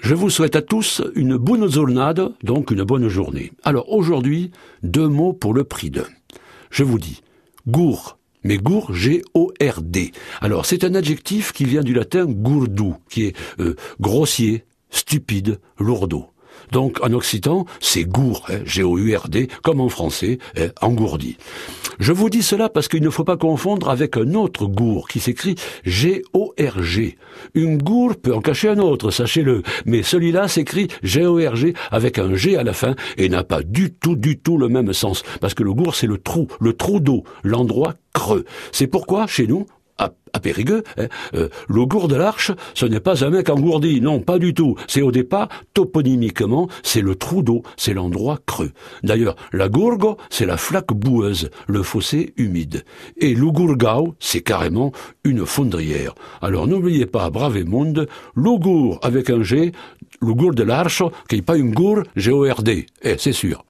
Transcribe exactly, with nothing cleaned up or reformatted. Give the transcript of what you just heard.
Je vous souhaite à tous une bonne giornata, donc une bonne journée. Alors aujourd'hui, deux mots pour le prix d'un. Je vous dis gour, mais gour, G O R D. Alors c'est un adjectif qui vient du latin gourdu, qui est euh, grossier, stupide, lourdeau. Donc en occitan, c'est gour, hein, G O U R D, comme en français, hein, engourdi. Je vous dis cela parce qu'il ne faut pas confondre avec un autre gour qui s'écrit G O R G. Une gour peut en cacher un autre, sachez-le, mais celui-là s'écrit G O R G avec un G à la fin et n'a pas du tout, du tout le même sens. Parce que le gour, c'est le trou, le trou d'eau, l'endroit creux. C'est pourquoi, chez nous, à, à Périgueux, hein, euh, le gour de l'Arche, ce n'est pas un mec engourdi, non, pas du tout. C'est au départ, toponymiquement, c'est le trou d'eau, c'est l'endroit creux. D'ailleurs, la gourgo, c'est la flaque boueuse, le fossé humide. Et le gourgao, c'est carrément une fondrière. Alors n'oubliez pas, brave monde, le gour avec un G, le gour de l'Arche, qui n'est pas une gour, G O R D, eh, c'est sûr.